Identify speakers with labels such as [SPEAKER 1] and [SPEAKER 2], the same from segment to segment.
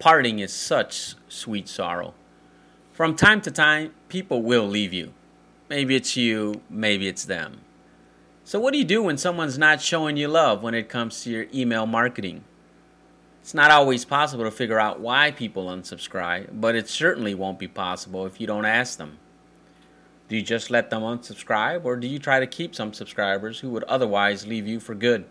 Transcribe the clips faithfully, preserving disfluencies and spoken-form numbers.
[SPEAKER 1] Parting is such sweet sorrow. From time to time, people will leave you. Maybe it's you, maybe it's them. So what do you do when someone's not showing you love when it comes to your email marketing? It's not always possible to figure out why people unsubscribe, but it certainly won't be possible if you don't ask them. Do you just let them unsubscribe, or do you try to keep some subscribers who would otherwise leave you for good?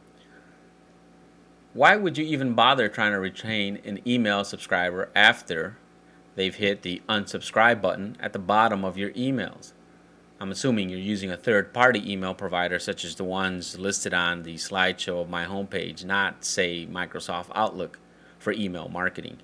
[SPEAKER 1] Why would you even bother trying to retain an email subscriber after they've hit the unsubscribe button at the bottom of your emails? I'm assuming you're using a third-party email provider such as the ones listed on the slideshow of my homepage, not, say, Microsoft Outlook for email marketing.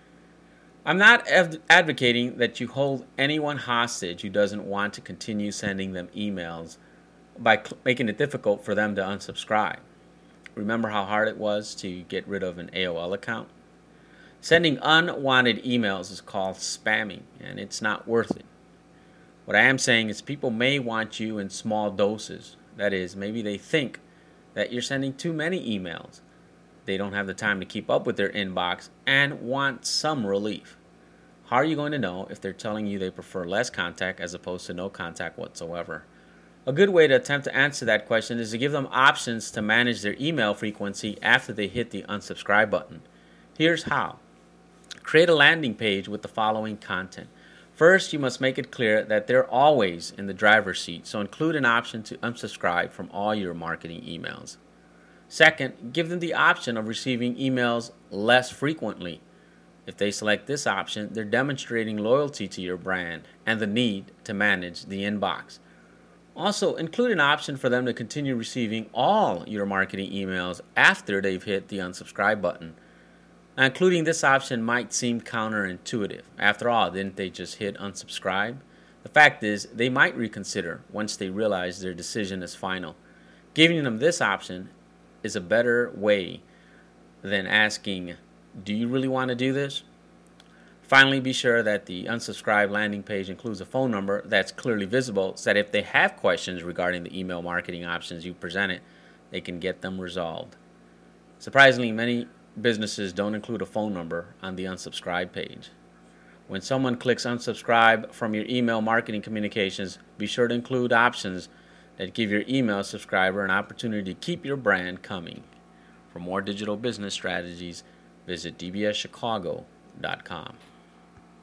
[SPEAKER 1] I'm not av- advocating that you hold anyone hostage who doesn't want to continue sending them emails by cl- making it difficult for them to unsubscribe. Remember how hard it was to get rid of an A O L account? Sending unwanted emails is called spamming, and it's not worth it. What I am saying is people may want you in small doses. That is, maybe they think that you're sending too many emails. They don't have the time to keep up with their inbox and want some relief. How are you going to know if they're telling you they prefer less contact as opposed to no contact whatsoever? A good way to attempt to answer that question is to give them options to manage their email frequency after they hit the unsubscribe button. Here's how. Create a landing page with the following content. First, you must make it clear that they're always in the driver's seat, so include an option to unsubscribe from all your marketing emails. Second, give them the option of receiving emails less frequently. If they select this option, they're demonstrating loyalty to your brand and the need to manage the inbox. Also, include an option for them to continue receiving all your marketing emails after they've hit the unsubscribe button. Now, including this option might seem counterintuitive. After all, didn't they just hit unsubscribe? The fact is, they might reconsider once they realize their decision is final. Giving them this option is a better way than asking, do you really want to do this? Finally, be sure that the unsubscribe landing page includes a phone number that's clearly visible so that if they have questions regarding the email marketing options you presented, they can get them resolved. Surprisingly, many businesses don't include a phone number on the unsubscribe page. When someone clicks unsubscribe from your email marketing communications, be sure to include options that give your email subscriber an opportunity to keep your brand coming. For more digital business strategies, visit d b s chicago dot com.